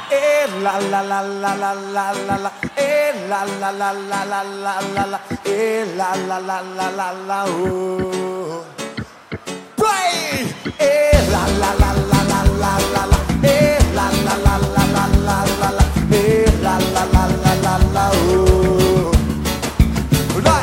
la la la la la la la la, la la la la la la la la, la la la la la la oh. Play! La la la la la la la la, la la la la la la la la, la la la la la la oh. Vai!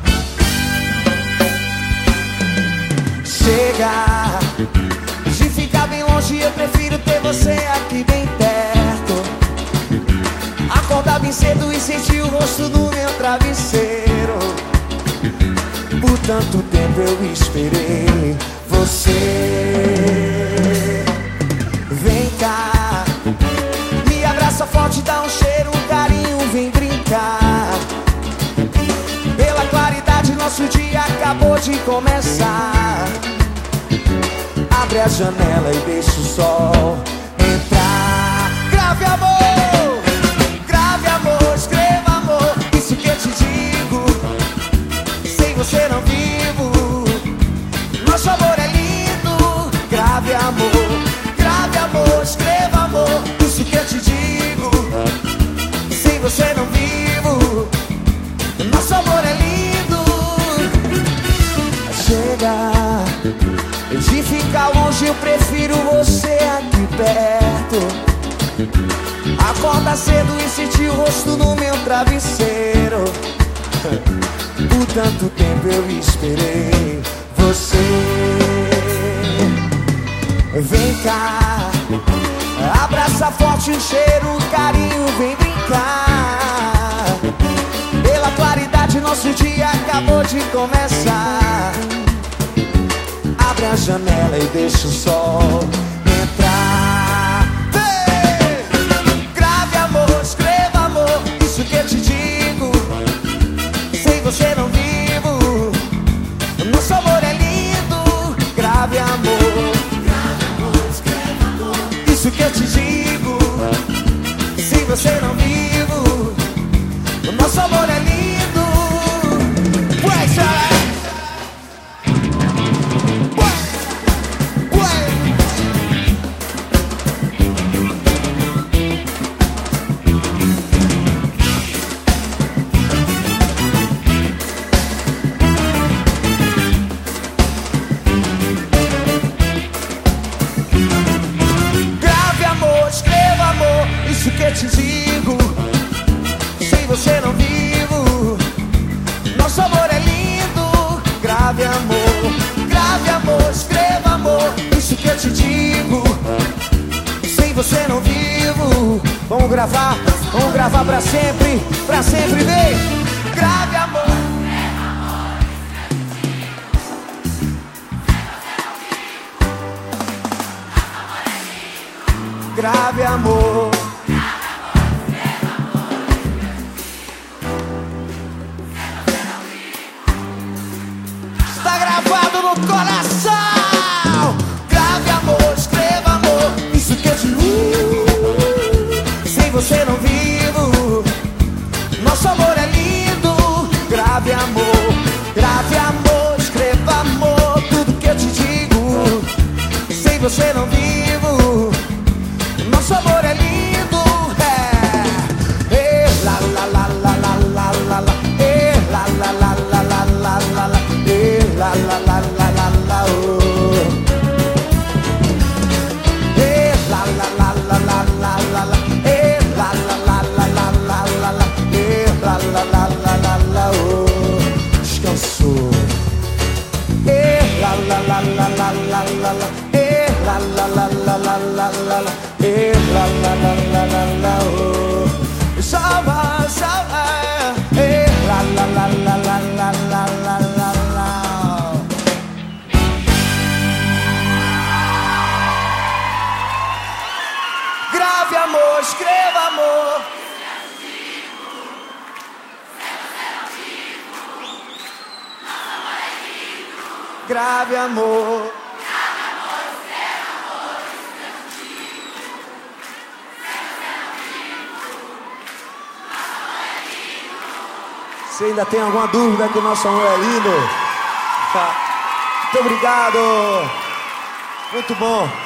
Chega de ficar bem longe, eu prefiro ter você aqui bem perto. Acordar bem cedo e sentir o rosto no meu travesseiro. Por tanto tempo eu esperei você. Vem cá, me abraça forte, dá um cheiro, um carinho, vem brincar. Pela claridade nosso dia acabou de começar. Abre a janela e deixa o sol entrar. Grave amor, escreva amor. Isso que eu te digo, sem você não vivo. Nosso amor é lindo. Grave amor, escreva amor. Isso que eu te digo, sem você não vivo. Nosso amor é lindo. Chega de ficar longe, eu prefiro você aqui perto. Acorda cedo e sentir o rosto no meu travesseiro. Por tanto tempo eu esperei você. Vem cá, abraça forte, um cheiro, um carinho, vem brincar. Pela claridade nosso dia acabou de começar. Abre a janela e deixa o sol entrar. Hey! Grave amor, escreva amor. Isso que eu te digo, sem você não vivo. Nosso amor é lindo. Grave amor, escreva amor. Isso que eu te digo, sem você não vivo. Nosso amor é lindo. Isso que eu te digo, sem você não vivo. Nosso amor é lindo. Grave amor, escreva amor. Isso que eu te digo, sem você não vivo. Vamos gravar pra sempre, vem. Grave amor. Grave amor. Está gravado no coração. Grave amor, escreva amor. Isso que eu te digo, sem você não vivo. Nosso amor é lindo. Grave amor, escreva amor. Tudo que eu te digo, sem você não vivo. Nosso amor é lindo. La la la la la la la la, la la la la la la la la, la la la la la la oh. La la la la la la la la, la la la la la la la la, la la la la la la oh. Descansou. La la la la la la la la, la la la la la la la la, la la la la la la oh. Salva, la la la la la la la la la la. Grave amor, escreva amor. Grave amor. Se ainda tem alguma dúvida que o nosso amor é lindo, muito obrigado. Muito bom.